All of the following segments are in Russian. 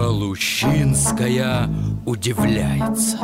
Галущинская удивляется.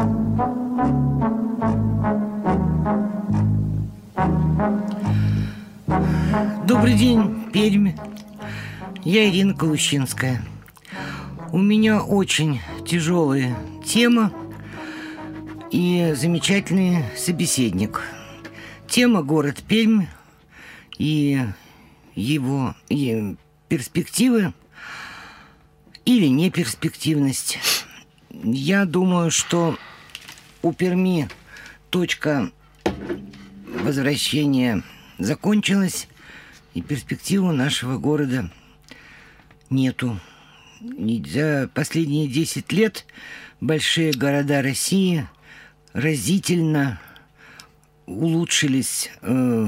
Добрый день, Пермь. Я Ирина Галущинская. У меня очень тяжелая тема и замечательный собеседник. Тема город Пермь и его перспективы или неперспективность. Я думаю, что у Перми точка возвращения закончилась, и перспективы нашего города нету. И за последние 10 лет большие города России разительно улучшились,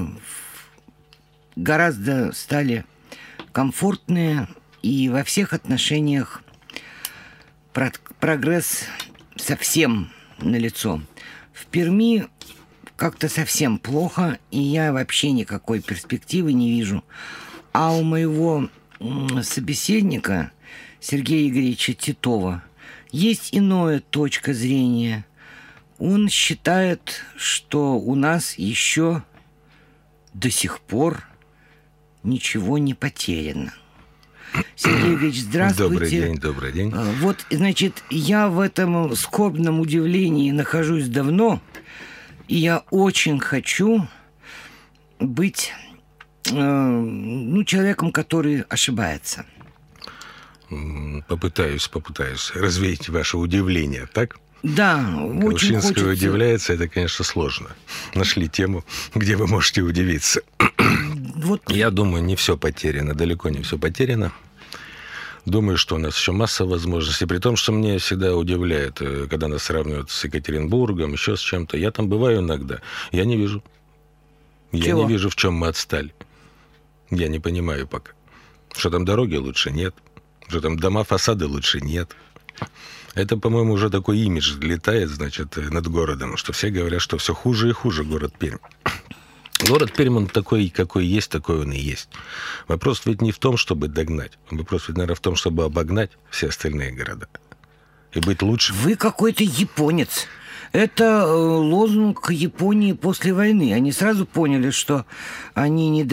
гораздо стали комфортные, и во всех отношениях прогресс совсем налицо. В Перми как-то совсем плохо, и я вообще никакой перспективы не вижу. А у моего собеседника Сергея Игоревича Титова есть иная точка зрения. Он считает, что у нас еще до сих пор ничего не потеряно. Сергей Игоревич, здравствуйте. Добрый день. Вот, значит, я в этом скорбном удивлении нахожусь давно, и я очень хочу быть человеком, который ошибается. Попытаюсь развеять ваше удивление, так? Да, очень Галущинская хочется. удивляется, это, конечно, сложно. Нашли тему, где вы можете удивиться. Вот. Я думаю, не все потеряно, далеко не все потеряно. Думаю, что у нас еще масса возможностей. При том, что меня всегда удивляет, когда нас сравнивают с Екатеринбургом, еще с чем-то. Я там бываю иногда. Я не вижу. Я не вижу, в чем мы отстали. Я не понимаю пока. Что там дороги лучше нет. Что там дома, фасады лучше нет. Это, по-моему, уже такой имидж летает, значит, над городом, что все говорят, что все хуже и хуже город Пермь. Город Пермь, он такой, какой есть, такой он и есть. Вопрос ведь не в том, чтобы догнать. Вопрос ведь, наверное, в том, чтобы обогнать все остальные города. И быть лучше. Вы какой-то японец. Это лозунг Японии после войны. Они сразу поняли, что они не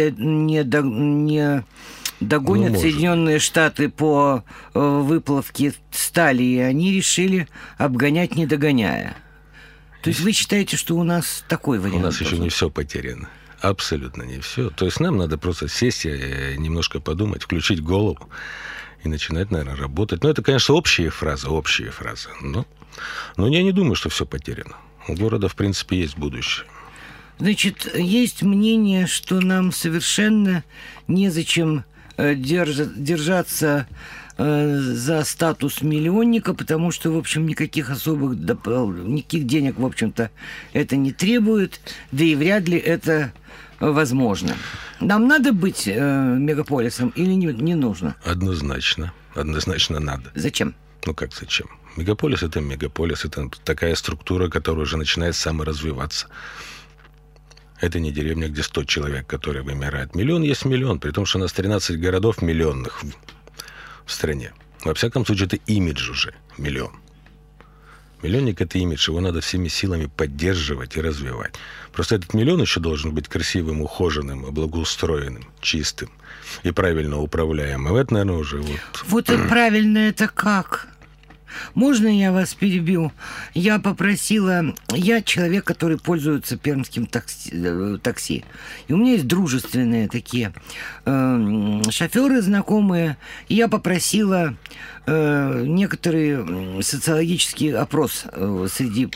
догонят Соединенные Штаты по выплавке стали, и они решили обгонять, не догоняя. То есть вы считаете, что у нас такой вариант? У нас еще не все потеряно. Абсолютно не все. То есть нам надо просто сесть и немножко подумать, включить голову и начинать, наверное, работать. Ну, это, конечно, общие фразы. Но я не думаю, что все потеряно. У города, в принципе, есть будущее. Значит, есть мнение, что нам совершенно незачем держаться за статус миллионника, потому что, в общем, никаких денег, в общем-то, это не требует, да и вряд ли это возможно. Нам надо быть мегаполисом или не нужно? Однозначно надо. Зачем? Ну как зачем? Мегаполис – это мегаполис, это такая структура, которая уже начинает саморазвиваться. Это не деревня, где 100 человек, которые вымирают. Миллион есть миллион, при том, что у нас 13 городов миллионных в стране. Во всяком случае, это имидж уже миллион. Миллионник – это имидж, его надо всеми силами поддерживать и развивать. Просто этот миллион еще должен быть красивым, ухоженным, благоустроенным, чистым и правильно управляемым. Это, наверное, уже вот... Вот и правильно это как? Можно я вас перебью? Я человек, который пользуется пермским такси. И у меня есть дружественные такие шоферы знакомые. И я попросила некоторый социологический опрос среди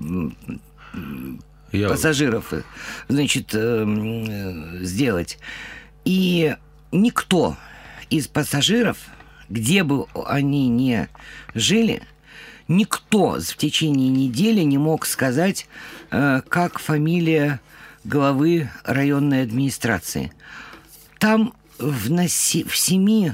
пассажиров, значит, сделать. И никто из пассажиров, где бы они ни жили, никто в течение недели не мог сказать, как фамилия главы районной администрации. Там в 7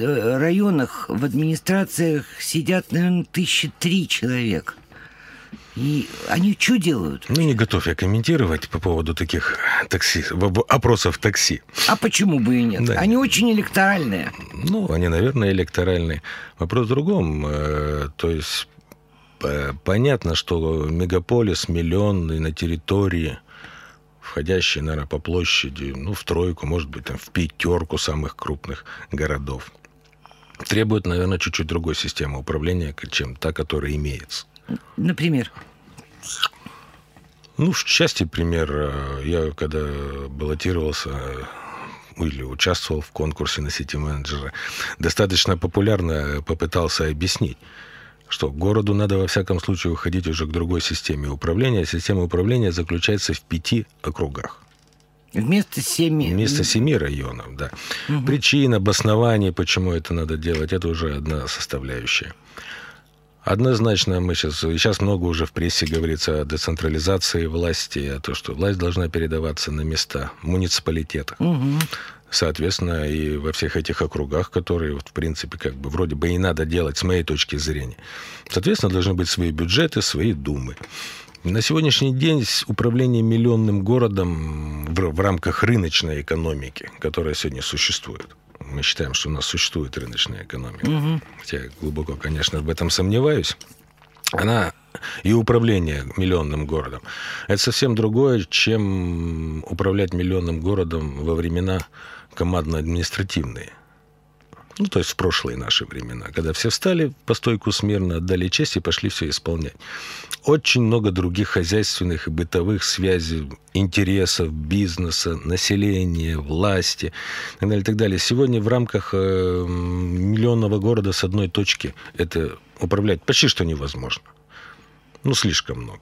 районах в администрациях сидят, наверное, 1003 человека. И они что делают? Ну, не готов я комментировать по поводу таких опросов такси. А почему бы и нет? Да. Они очень электоральные. Ну, они, наверное, электоральные. Вопрос в другом. То есть понятно, что мегаполис миллионный на территории, входящий, наверное, по площади, ну, в тройку, может быть, там, в пятерку самых крупных городов, требует, наверное, чуть-чуть другой системы управления, чем та, которая имеется. Например? Ну, в части пример, я когда баллотировался или участвовал в конкурсе на сити-менеджера, достаточно популярно попытался объяснить, что городу надо во всяком случае уходить уже к другой системе управления. Система управления заключается в 5 округах. Вместо 7. Вместо 7 районов, да. Угу. Причин, обоснований, почему это надо делать, это уже одна составляющая. Однозначно мы сейчас много уже в прессе говорится о децентрализации власти, о том, что власть должна передаваться на места муниципалитета. Угу. Соответственно, и во всех этих округах, которые, вот, в принципе, как бы вроде бы и надо делать, с моей точки зрения. Соответственно, должны быть свои бюджеты, свои думы. На сегодняшний день управление миллионным городом в рамках рыночной экономики, которая сегодня существует. Мы считаем, что у нас существует рыночная экономика. Угу. Хотя я глубоко, конечно, в этом сомневаюсь. Она и управление миллионным городом. Это совсем другое, чем управлять миллионным городом во времена командно-административные. Ну, то есть в прошлые наши времена, когда все встали по стойку смирно, отдали честь и пошли все исполнять. Очень много других хозяйственных и бытовых связей, интересов, бизнеса, населения, власти и так далее, и так далее. Сегодня в рамках миллионного города с одной точки это управлять почти что невозможно. Ну, слишком много.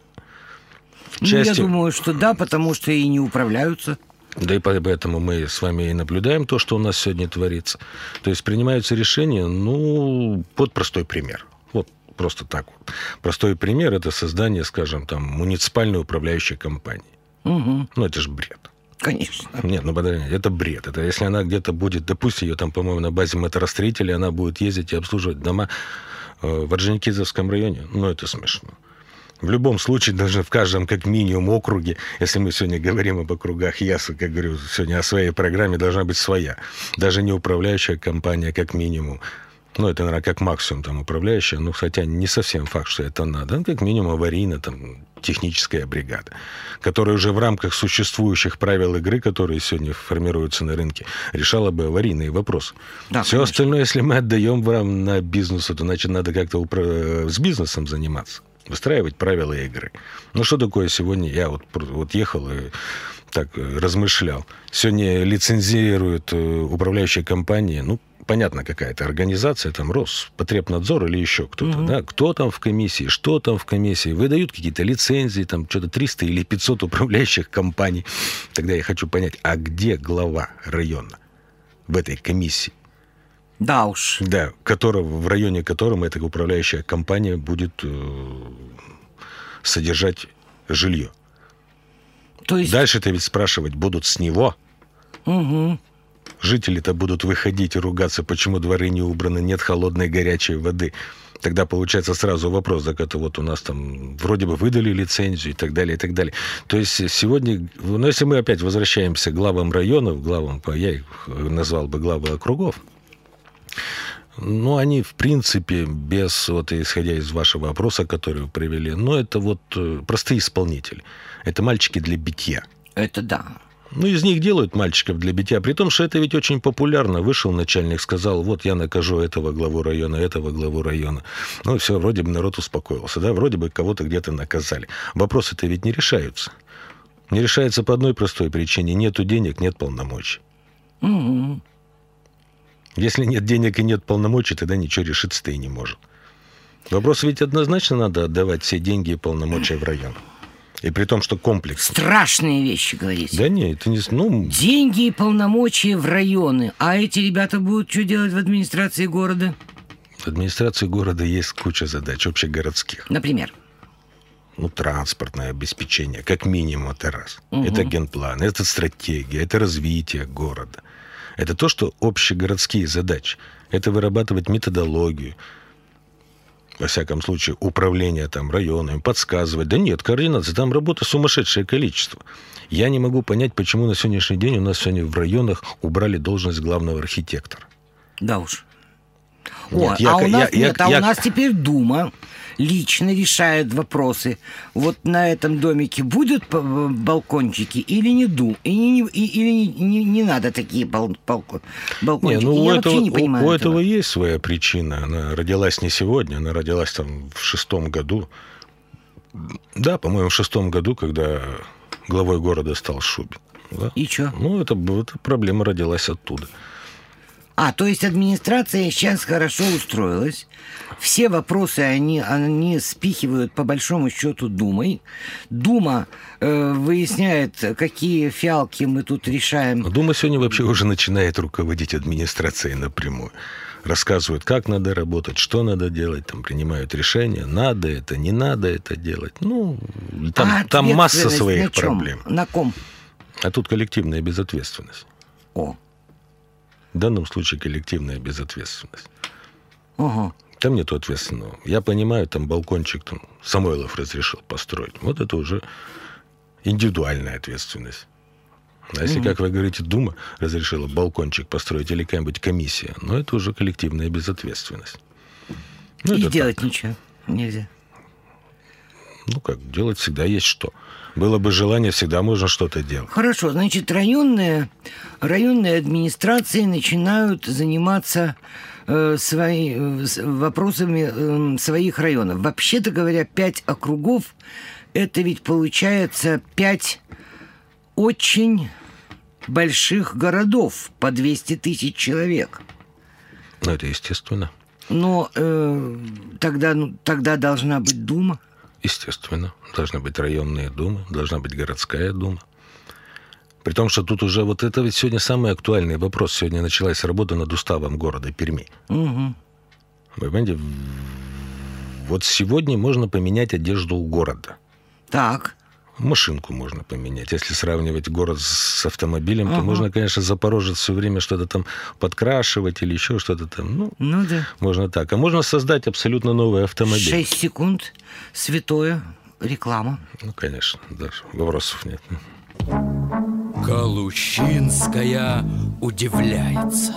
Я думаю, что да, потому что и не управляются. Да и поэтому мы с вами и наблюдаем то, что у нас сегодня творится. То есть принимаются решения, ну, вот простой пример. Вот просто так вот. Простой пример – это создание, скажем, там, муниципальной управляющей компании. Угу. Ну, это же бред. Конечно. Нет, ну, подождите, это бред. Это если она где-то будет, допустим, ее там, по-моему, на базе моторостроителей, она будет ездить и обслуживать дома в Орджоникидзевском районе, ну, это смешно. В любом случае, даже в каждом, как минимум, округе, если мы сегодня говорим об округах, я, как говорю, сегодня о своей программе должна быть своя. Даже не управляющая компания, как минимум. Ну, это, наверное, как максимум там управляющая, ну, хотя не совсем факт, что это надо. Ну, как минимум аварийная, там, техническая бригада, которая уже в рамках существующих правил игры, которые сегодня формируются на рынке, решала бы аварийные вопросы. Да, все конечно. Остальное, если мы отдаем на бизнес, то, значит, надо как-то с бизнесом заниматься. Выстраивать правила игры. Ну, что такое сегодня? Я вот ехал и так размышлял. Сегодня лицензируют управляющие компании, ну, понятно, какая-то организация, там, Роспотребнадзор или еще кто-то, да? Кто там в комиссии, что там в комиссии, выдают какие-то лицензии, там, что-то 300 или 500 управляющих компаний. Тогда я хочу понять, а где глава района в этой комиссии? Да уж. Да, в районе которым эта управляющая компания будет содержать жилье. То есть... Дальше-то ведь спрашивать будут с него. Угу. Жители-то будут выходить и ругаться, почему дворы не убраны, нет холодной горячей воды. Тогда получается сразу вопрос, так это вот у нас там вроде бы выдали лицензию и так далее, и так далее. То есть сегодня, ну, если мы опять возвращаемся к главам районов, я их назвал бы главы округов, ну, они, в принципе, исходя из вашего вопроса, который вы привели, это вот простые исполнители. Это мальчики для битья. Это да. Ну, из них делают мальчиков для битья, при том, что это ведь очень популярно. Вышел начальник, сказал, вот я накажу этого главу района. Ну, все, вроде бы народ успокоился, да, вроде бы кого-то где-то наказали. Вопросы-то ведь не решаются. Не решается по одной простой причине. Нету денег, нет полномочий. Угу. Если нет денег и нет полномочий, тогда ничего решиться-то и не может. Вопрос ведь однозначно надо отдавать все деньги и полномочия в район. И при том, что комплекс... Страшные вещи, говорите. Да нет, это не... Деньги и полномочия в районы. А эти ребята будут что делать в администрации города? В администрации города есть куча задач общегородских. Например? Ну, транспортное обеспечение, как минимум, это раз. Угу. Это генплан, это стратегия, это развитие города. Это то, что общегородские задачи. Это вырабатывать методологию. во всяком случае, управление там районами, подсказывать. Да нет, координация, там работы сумасшедшее количество. Я не могу понять, почему на сегодняшний день у нас сегодня в районах убрали должность главного архитектора. Да уж. Нет, у нас теперь Дума лично решает вопросы. Вот на этом домике будут балкончики или не не надо такие балкончики. Я вообще не понимаю у этого есть своя причина. Она родилась не сегодня, она родилась там в 2006 году. Да, по-моему, в 2006 году, когда главой города стал Шубин. Да? И что? Ну, эта проблема родилась оттуда. То есть администрация сейчас хорошо устроилась. Все вопросы они спихивают по большому счету Думой. Дума выясняет, какие фиалки мы тут решаем. Дума сегодня вообще уже начинает руководить администрацией напрямую. Рассказывают, как надо работать, что надо делать, там принимают решения, надо это, не надо это делать. Ну, там масса своих проблем. На ком? А тут коллективная безответственность. В данном случае коллективная безответственность. Там нету ответственного. Я понимаю, там балкончик там Самойлов разрешил построить. Вот это уже индивидуальная ответственность. А если, как вы говорите, Дума разрешила балкончик построить или какая-нибудь комиссия, но это уже коллективная безответственность. И делать ничего нельзя. Делать всегда есть что. Было бы желание, всегда можно что-то делать. Хорошо, значит, районные администрации начинают заниматься вопросами своих районов. Вообще-то говоря, 5 округов – это ведь получается 5 очень больших городов по 200 тысяч человек. Это естественно. Но тогда должна быть Дума. Естественно. Должны быть районные думы, должна быть городская дума. При том, что тут уже это ведь сегодня самый актуальный вопрос. Сегодня началась работа над уставом города Перми. Вы понимаете, вот сегодня можно поменять одежду у города. Так. Машинку можно поменять. Если сравнивать город с автомобилем, то можно, конечно, Запорожец все время что-то там подкрашивать или еще что-то там. Да. Можно так. А можно создать абсолютно новый автомобиль. 6 секунд. Святое. Реклама. Конечно. Даже вопросов нет. Галущинская удивляется.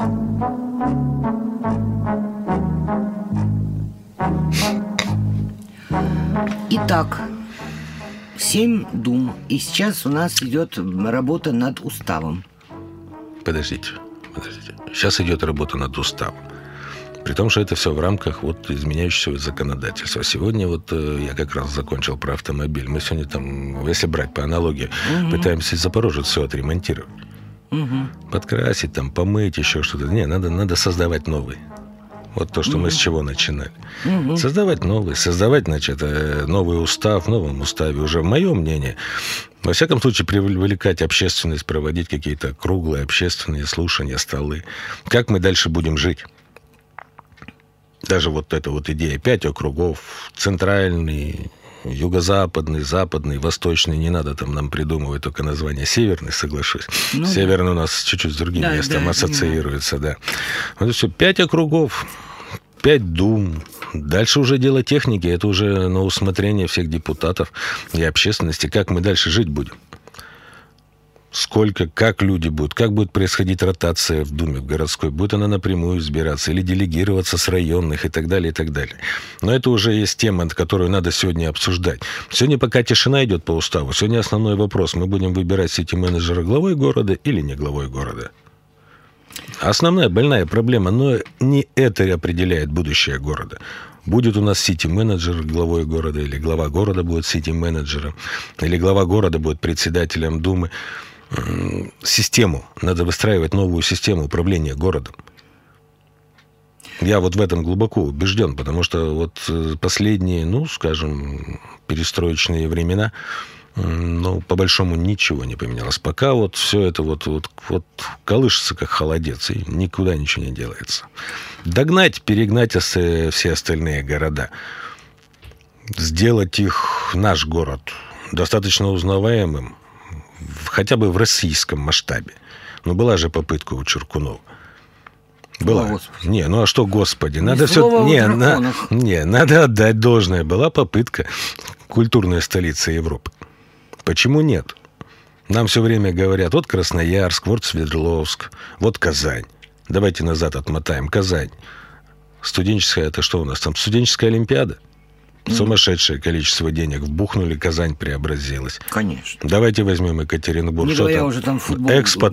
Итак, 7 дум. И сейчас у нас идет работа над уставом. Подождите. Сейчас идет работа над уставом. При том, что это все в рамках изменяющегося законодательства. Сегодня я как раз закончил про автомобиль. Мы сегодня там, если брать по аналогии, пытаемся Запорожец все отремонтировать. Подкрасить, там, помыть, еще что-то. Не, надо создавать новый. Вот то, что мы с чего начинали. Создавать новый, новый устав. В новом уставе уже, в моем мнении, во всяком случае, привлекать общественность, проводить какие-то круглые общественные слушания, столы. Как мы дальше будем жить? Даже эта идея 5 округов, центральный, юго-западный, западный, восточный, не надо там нам придумывать только название северный, соглашусь. Северный у нас чуть-чуть с другим местом ассоциируется, да. Вот все, 5 округов, 5 дум. Дальше уже дело техники, это уже на усмотрение всех депутатов и общественности, как мы дальше жить будем. Сколько, как люди будут, как будет происходить ротация в Думе, в городской, будет она напрямую избираться или делегироваться с районных и так далее, и так далее. Но это уже есть тема, которую надо сегодня обсуждать. Сегодня пока тишина идет по уставу, сегодня основной вопрос, мы будем выбирать сити-менеджера главой города или не главой города. Основная больная проблема, но не это определяет будущее города. Будет у нас сити-менеджер главой города, или глава города будет сити-менеджером, или глава города будет председателем Думы. Систему. Надо выстраивать новую систему управления городом. Я в этом глубоко убежден, потому что последние, перестроечные времена, по большому ничего не поменялось. Пока все это колышется, как холодец, и никуда ничего не делается. Догнать, перегнать все остальные города. Сделать наш город, достаточно узнаваемым, хотя бы в российском масштабе. Но была же попытка у Чуркунова. Была. Господи. Не, ну а что, Господи? Надо надо отдать должное. Была попытка культурная столица Европы. Почему нет? Нам все время говорят, вот Красноярск, вот Свердловск, вот Казань. Давайте назад отмотаем. Казань. Студенческая, это что у нас там? Студенческая олимпиада? Сумасшедшее количество денег вбухнули, Казань преобразилась. Конечно. Давайте возьмем Екатеринбург. Не что говоря там? уже там футбол. Экспо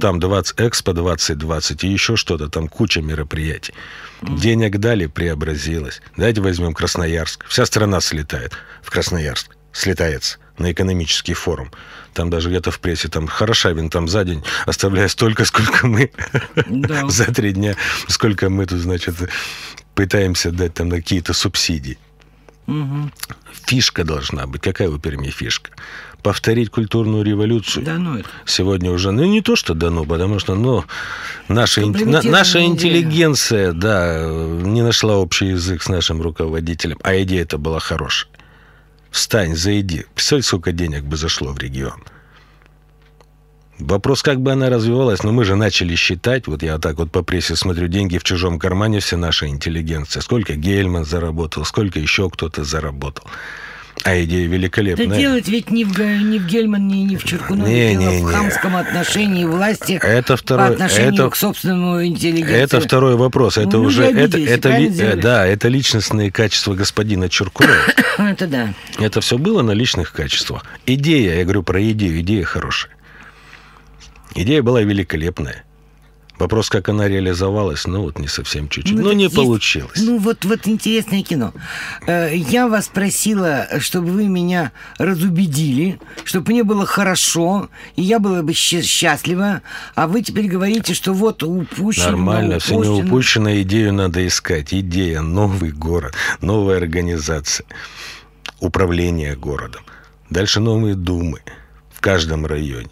2020 и еще что-то там, куча мероприятий. Денег дали, преобразилась. Давайте возьмем Красноярск. Вся страна слетает в Красноярск. Слетается на экономический форум. Там даже где-то в прессе, там Хорошавин там за день оставляет столько, сколько мы за 3 дня, сколько мы тут, значит, пытаемся дать там на какие-то субсидии. Угу. Фишка должна быть. Какая у Перми фишка? Повторить культурную революцию. Да, ну это. Сегодня уже, ну не то, что дано, потому что, наша интеллигенция, да, не нашла общий язык с нашим руководителем, а идея-то была хорошая. Встань, зайди. Представляете, сколько денег бы зашло в регион? Вопрос, как бы она развивалась, но мы же начали считать, вот я так вот по прессе смотрю, деньги в чужом кармане, вся наша интеллигенция. Сколько Гельман заработал, сколько еще кто-то заработал. А идея великолепная. Да делать ведь не в Гельмане, не в Черкунове, дело в хамском отношении власти по отношению к собственному интеллигенции. Это второй вопрос. Это уже это личностные качества господина Черкунова. Это да. Это все было на личных качествах. Идея, я говорю про идею, идея хорошая. Идея была великолепная. Вопрос, как она реализовалась, ну вот не совсем чуть-чуть. Ну, не получилось. Ну, вот интересное кино. Я вас просила, чтобы вы меня разубедили, чтобы мне было хорошо, и я была бы счастлива, а вы теперь говорите, что вот упущено. Нормально, все не упущено, идею надо искать. Идея, новый город, новая организация, управление городом. Дальше новые думы в каждом районе.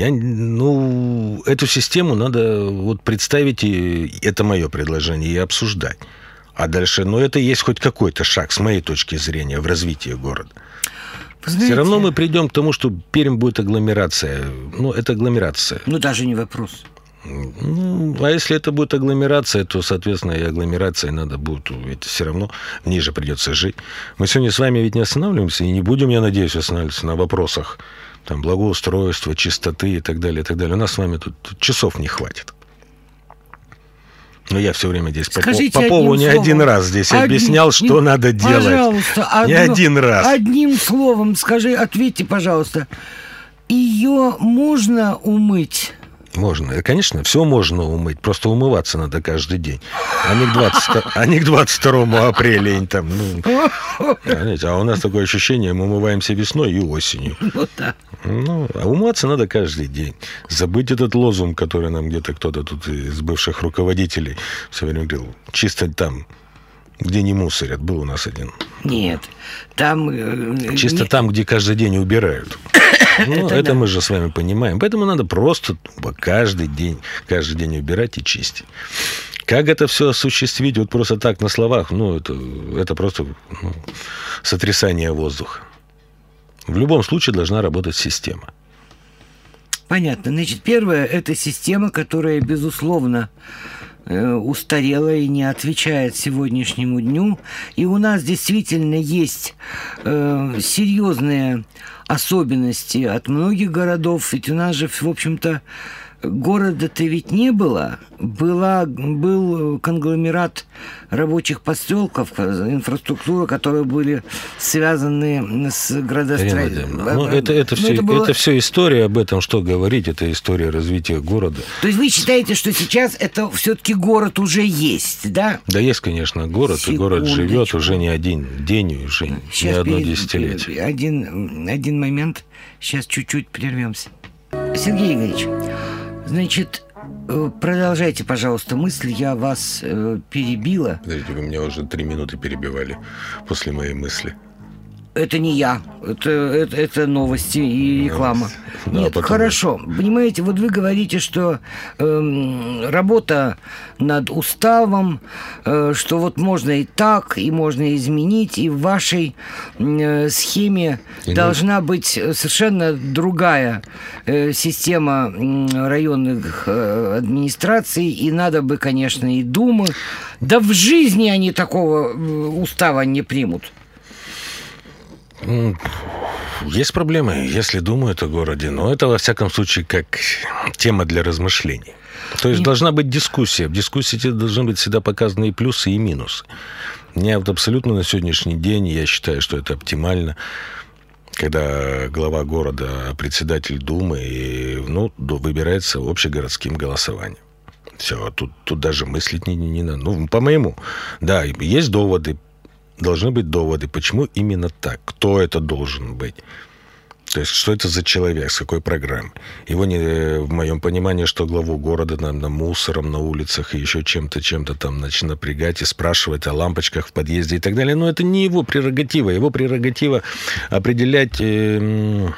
Эту систему надо вот представить, и это мое предложение, и обсуждать. А дальше, это есть хоть какой-то шаг, с моей точки зрения, в развитии города. Знаете, все равно мы придем к тому, что Пермь будет агломерация. Это агломерация. Даже не вопрос. А если это будет агломерация, то, соответственно, и агломерацией надо будет, ведь все равно ниже придется жить. Мы сегодня с вами ведь не останавливаемся, и не будем, я надеюсь, останавливаться на вопросах там благоустройства, чистоты и так далее, и так далее. У нас с вами тут часов не хватит. Но я все время здесь Попову не один раз здесь объяснял, что надо делать. Пожалуйста, не один раз. Одним словом, ответьте, пожалуйста. Ее можно умыть? Можно. Конечно, все можно умыть. Просто умываться надо каждый день. А не к 22 апреля. А у нас такое ощущение, мы умываемся весной и осенью. Да. А умываться надо каждый день. Забыть этот лозунг, который нам где-то кто-то тут из бывших руководителей все время говорил. Чисто там, где не мусорят. Был у нас один. Нет. Там... Чисто там, где каждый день убирают. Это мы же с вами понимаем. Поэтому надо просто каждый день убирать и чистить. Как это все осуществить вот просто так на словах? Это просто сотрясание воздуха. В любом случае должна работать система. Понятно. Значит, первое – это система, которая, безусловно, устарела и не отвечает сегодняшнему дню. И у нас действительно есть серьезные особенности от многих городов. Ведь у нас же, в общем-то, города-то ведь не было. Был конгломерат рабочих поселков, инфраструктура, которые были связаны с градостроительством. Это все история об этом, что говорить, это история развития города. То есть вы считаете, что сейчас это все-таки город уже есть, да? Да, есть, конечно, город, и город живет уже не один день, уже не одно десятилетие. Один момент, сейчас чуть-чуть прервемся. Сергей Игоревич, значит, продолжайте, пожалуйста, мысль, я вас перебила. Подождите, вы меня уже 3 минуты перебивали после моей мысли. Это не я, это новости и реклама. Да, Нет, хорошо. Понимаете, вот вы говорите, что работа над уставом, что вот можно и так, и можно изменить, и в вашей схеме должна быть совершенно другая система районных администраций, и надо бы, конечно, и Думы. Да в жизни они такого устава не примут. Есть проблемы, если думают о городе, но это, во всяком случае, как тема для размышлений. То есть должна быть дискуссия. В дискуссии должны быть всегда показаны и плюсы, и минусы. Мне вот абсолютно на сегодняшний день, я считаю, что это оптимально, когда глава города, председатель Думы, выбирается общегородским голосованием. Все, тут даже мыслить не надо. Ну, по-моему, да, есть доводы, должны быть доводы, почему именно так, кто это должен быть. То есть, что это за человек, с какой программой. Его не, в моем понимании, что главу города на мусором на улицах и еще чем-то там напрягать и спрашивать о лампочках в подъезде и так далее. Но это не его прерогатива. Его прерогатива определять не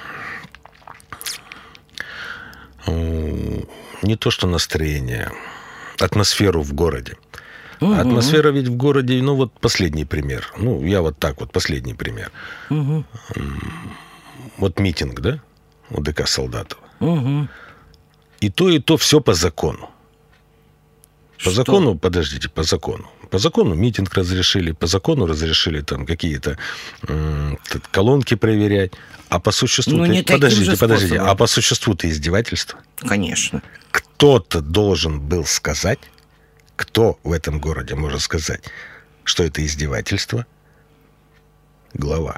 то что настроение, атмосферу в городе. Угу. Атмосфера ведь в городе, вот последний пример. Я вот так вот, последний пример. Угу. Вот митинг, да, у ДК Солдатова. Угу. И то все по закону. По закону, подождите, по закону. По закону митинг разрешили, по закону разрешили там какие-то колонки проверять. А по существу... Подождите, а по существу-то издевательство? Конечно. Кто-то должен был сказать, кто в этом городе может сказать, что это издевательство? Глава.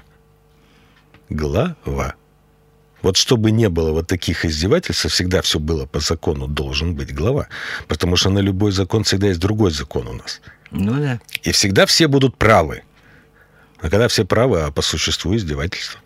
Вот чтобы не было вот таких издевательств, всегда все было по закону, должен быть глава. Потому что на любой закон всегда есть другой закон у нас. Ну да. И всегда все будут правы. А когда все правы, а по существу издевательство.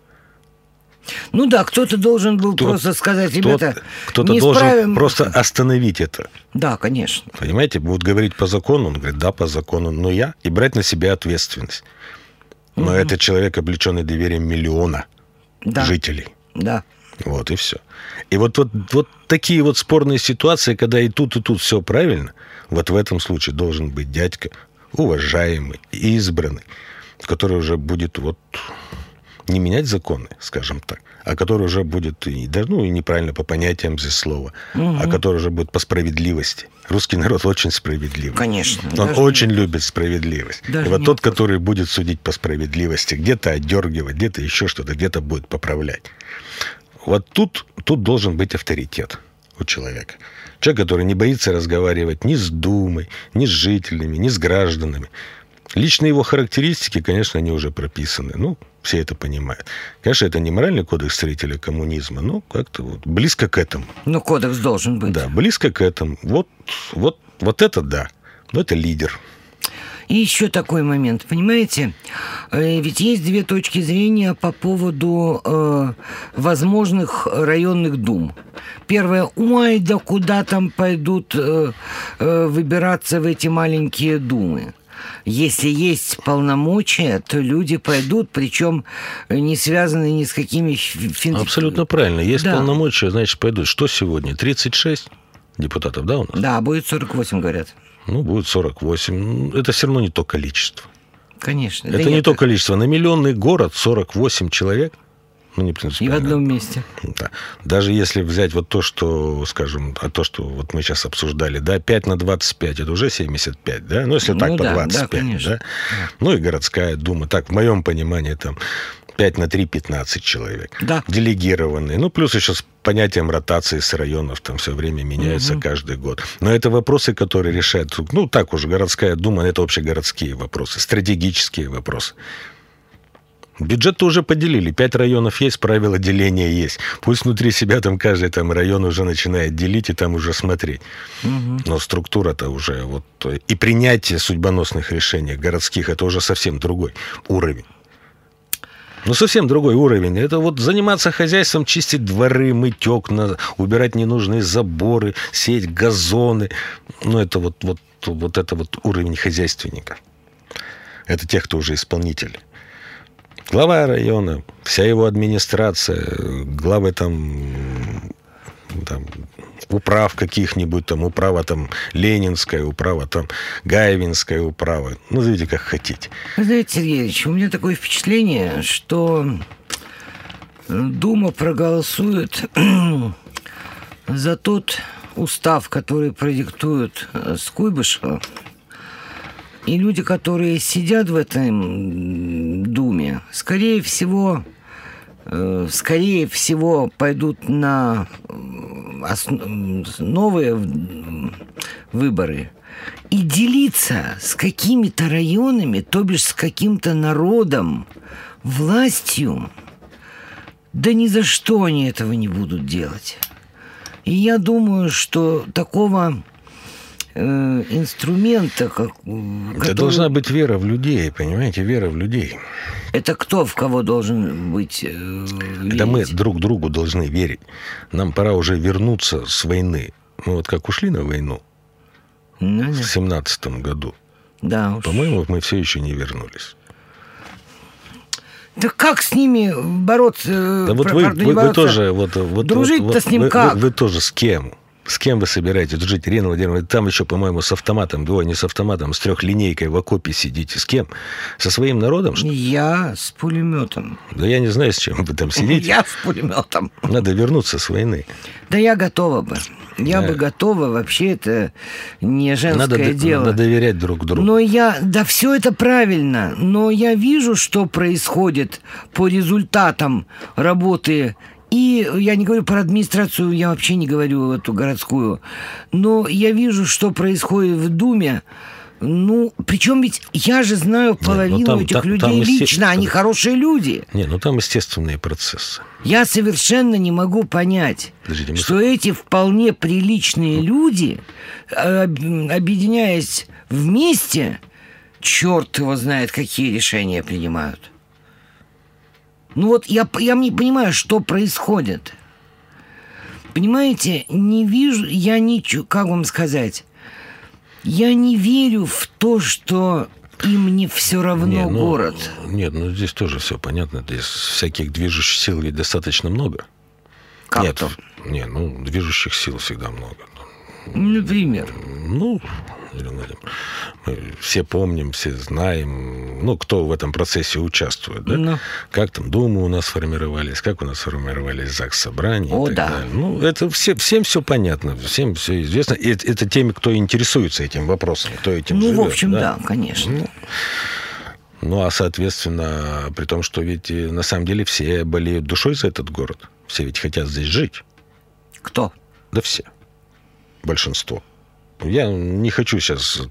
Ну да, кто-то должен был просто сказать, ребята, кто-то должен просто остановить это. Да, конечно. Понимаете, будут говорить по закону, он говорит, да, по закону, но я, и брать на себя ответственность. Но это человек, облеченный доверием миллиона жителей. Да. Вот и все. И вот такие вот спорные ситуации, когда и тут все правильно, вот в этом случае должен быть дядька, уважаемый, избранный, который уже будет не менять законы, скажем так, а который уже будет, и неправильно по понятиям здесь слова, а который уже будет по справедливости. Русский народ очень справедливый. Конечно. Он очень любит справедливость. И вот тот, который будет судить по справедливости, где-то отдергивать, где-то еще что-то, где-то будет поправлять. Вот тут должен быть авторитет у человека. Человек, который не боится разговаривать ни с Думой, ни с жителями, ни с гражданами. Личные его характеристики, конечно, они уже прописаны. Все это понимают. Конечно, это не моральный кодекс строителя коммунизма, но как-то близко к этому. Но кодекс должен быть. Да, близко к этому. Вот это да. Но это лидер. И еще такой момент, понимаете? Ведь есть две точки зрения по поводу возможных районных дум. Первое, да куда там пойдут выбираться в эти маленькие думы? Если есть полномочия, то люди пойдут, причем не связаны ни с какими... Абсолютно правильно. Есть полномочия, значит, пойдут. Что сегодня? 36 депутатов, да, у нас? Да, будет 48, говорят. Будет 48. Это все равно не то количество. Конечно. Это не то количество. На миллионный город 48 человек. Не принципиально. И в одном месте. Да. Даже если взять то, что, скажем, что мы сейчас обсуждали, 5 на 25, это уже 75, да? Если так, по 25, да? И городская дума. Так, в моем понимании, 5 на 3, 15 человек. Да. Делегированные. Плюс еще с понятием ротации с районов все время меняется каждый год. Но это вопросы, которые решают... так уже, городская дума, это общегородские вопросы, стратегические вопросы. Бюджет-то уже поделили. 5 районов есть, правила деления есть. Пусть внутри себя каждый район уже начинает делить и там уже смотреть. Но структура-то уже и принятие судьбоносных решений городских, это уже совсем другой уровень. Совсем другой уровень. Это заниматься хозяйством, чистить дворы, мыть окна, убирать ненужные заборы, сеять газоны. Это это уровень хозяйственников. Это тех, кто уже исполнители. Глава района, вся его администрация, главы там управ каких-нибудь, там управа там Ленинская, управа там Гаевинская управа. Назовите как хотите. Вы знаете, Сергей Ильич, у меня такое впечатление, что Дума проголосует за тот устав, который продиктует Скуйбышева. И люди, которые сидят в этой Думе, скорее всего, пойдут на новые выборы. И делиться с какими-то районами, то бишь с каким-то народом, властью, да ни за что они этого не будут делать. И я думаю, что такого инструмента, Это должна быть вера в людей, понимаете, вера в людей. Это кто в кого должен быть верить? Это мы друг другу должны верить. Нам пора уже вернуться с войны. Мы вот как ушли на войну в 17-м году, да уж. По-моему, мы все еще не вернулись. Да как с ними бороться? Да вот вы тоже... Дружить-то с ним как? Вы тоже с кем? С кем вы собираетесь жить, Ирина Владимировна? Там еще, по-моему, с автоматом, не с автоматом, с трехлинейкой в окопе сидите. С кем? Со своим народом, что ли? Я с пулеметом. Да я не знаю, с чем вы там сидите. Я с пулеметом. Надо вернуться с войны. Да я готова бы. Я бы готова. Вообще это не женское дело. Надо доверять друг другу. Да все это правильно. Но я вижу, что происходит по результатам работы. И я не говорю про администрацию, я вообще не говорю эту городскую. Но я вижу, что происходит в Думе. Причем ведь я же знаю половину этих людей лично, они хорошие люди. Там естественные процессы. Я совершенно не могу понять, что эти вполне приличные люди, объединяясь вместе, черт его знает, какие решения принимают. Я не понимаю, что происходит. Понимаете, не вижу, как вам сказать, я не верю в то, что им не все равно город. Нет, здесь тоже все понятно. Здесь всяких движущих сил ведь достаточно много. Как-то? Движущих сил всегда много. Например? Мы все помним, все знаем, кто в этом процессе участвует, да? Как там Думы у нас формировались, как у нас формировались ЗАГС собрания. О, да. Это всем все понятно, всем все известно. И это теми, кто интересуется этим вопросом, кто этим живет. В общем, да, конечно. Соответственно, при том, что ведь на самом деле все болеют душой за этот город. Все ведь хотят здесь жить. Кто? Да все. Большинство. Я не хочу сейчас,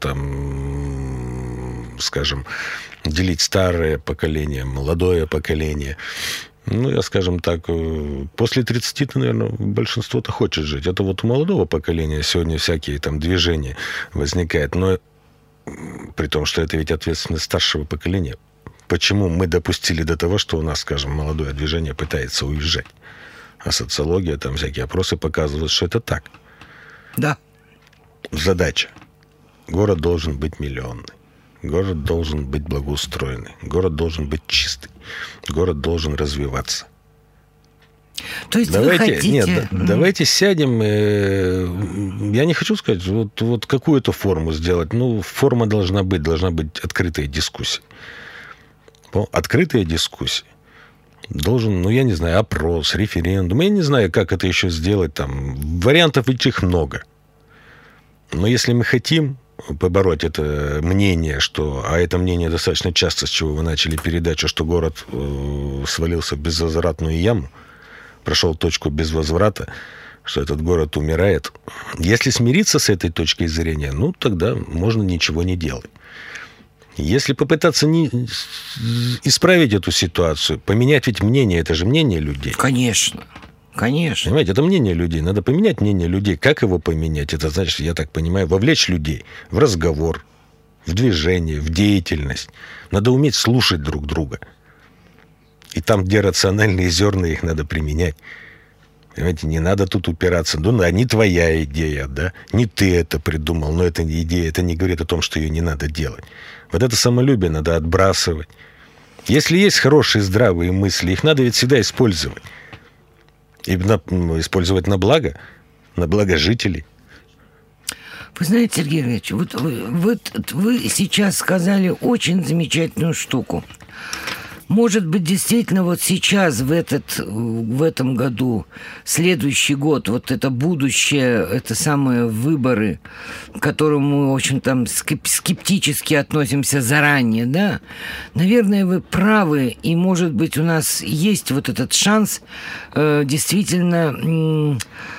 скажем, делить старое поколение, молодое поколение. Я, скажем так, после 30, наверное, большинство-то хочет жить. Это вот у молодого поколения сегодня всякие там движения возникают. Но при том, что это ведь ответственность старшего поколения. Почему мы допустили до того, что у нас, скажем, молодое движение пытается уезжать? А социология, там всякие опросы показывают, что это так. Да. Задача. Город должен быть миллионный. Город должен быть благоустроенный. Город должен быть чистый. Город должен развиваться. То есть вы хотите... Давайте сядем. Я не хочу сказать, вот какую-то форму сделать. Форма должна быть открытая дискуссия. Открытая дискуссия. Должен, я не знаю, опрос, референдум. Я не знаю, как это еще сделать. Вариантов ведь их много. Но если мы хотим побороть это мнение, а это мнение достаточно часто, с чего вы начали передачу, что город свалился в безвозвратную яму, прошел точку без возврата, что этот город умирает. Если смириться с этой точкой зрения, тогда можно ничего не делать. Если попытаться исправить эту ситуацию, поменять ведь мнение, это же мнение людей. Конечно. Понимаете, это мнение людей. Надо поменять мнение людей. Как его поменять? Это значит, я так понимаю, вовлечь людей в разговор, в движение, в деятельность. Надо уметь слушать друг друга. И там, где рациональные зерна, их надо применять. Понимаете, не надо тут упираться. Не твоя идея, да? Не ты это придумал, но эта идея, это не говорит о том, что ее не надо делать. Вот это самолюбие надо отбрасывать. Если есть хорошие, здравые мысли, их надо ведь всегда использовать. И использовать на благо жителей. Вы знаете, Сергей Ильич, вот вы сейчас сказали очень замечательную штуку. Может быть, действительно, вот сейчас, в этом году, следующий год, вот это будущее, это самые выборы, к которым мы очень там скептически относимся заранее, да? Наверное, вы правы, и, может быть, у нас есть вот этот шанс действительно...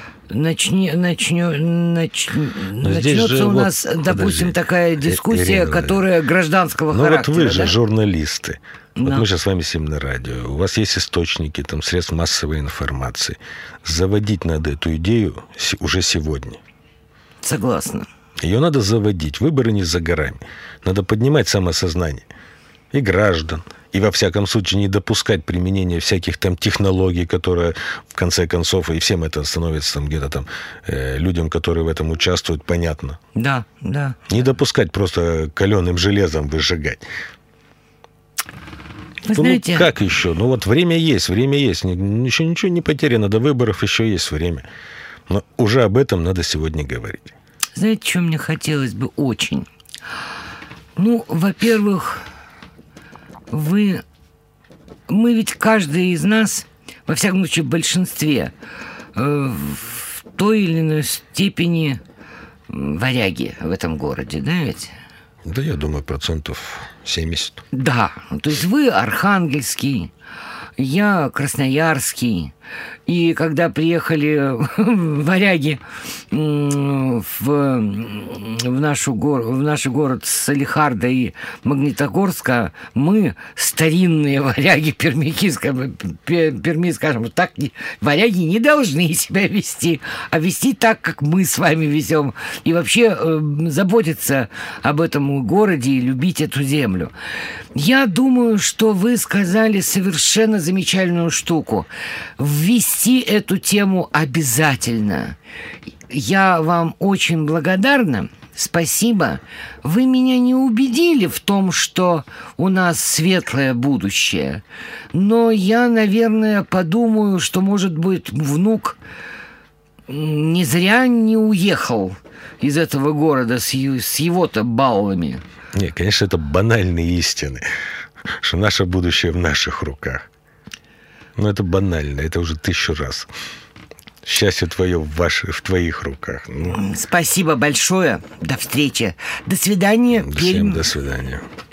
Начнется у нас, допустим, такая дискуссия, Ирина, которая гражданского характера. Вот вы же журналисты. Вот мы сейчас с вами сидим на радио. У вас есть источники, там, средств массовой информации. Заводить надо эту идею уже сегодня. Согласна. Ее надо заводить. Выборы не за горами. Надо поднимать самосознание и граждан. И, во всяком случае, не допускать применения всяких там технологий, которые, в конце концов, и всем это становится там где-то там людям, которые в этом участвуют, понятно. Да, да. Не допускать просто каленым железом выжигать. Вы знаете... как еще? Вот время есть. Еще ничего не потеряно. До выборов еще есть время. Но уже об этом надо сегодня говорить. Знаете, что мне хотелось бы очень? Во-первых... Мы ведь каждый из нас, во всяком случае в большинстве, в той или иной степени варяги в этом городе, да ведь? Да, я думаю, 70%. Да, то есть вы архангельский, я красноярский. И когда приехали варяги в наш город Салихарда и Магнитогорска, мы, старинные варяги, перми, скажем так, варяги не должны себя вести, а вести так, как мы с вами везем. И вообще заботиться об этом городе и любить эту землю. Я думаю, что вы сказали совершенно замечательную штуку. Ввести эту тему обязательно. Я вам очень благодарна. Спасибо. Вы меня не убедили в том, что у нас светлое будущее. Но я, наверное, подумаю, что, может быть, внук не зря не уехал из этого города с его-то баллами. Нет, конечно, это банальные истины, что наше будущее в наших руках. Но это банально, это уже 1000 раз. Счастье твое в твоих руках. Спасибо большое. До встречи. До свидания. Всем до свидания.